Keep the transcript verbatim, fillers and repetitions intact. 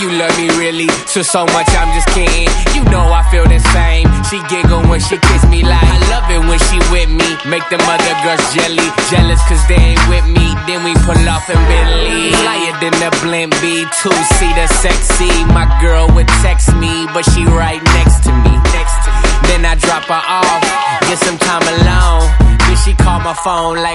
you love me really? So so much I'm just kidding. You know I feel the same. She giggle when she kiss me like I love it when she with me. Make them other girls jelly, jealous cause they ain't with me. Then we pull off in Bentley. Flyer than the blimp B, two-seater sexy. My girl would text me, but she right next to me. Next to me. Then I drop her off, get some time alone. Then she call my phone like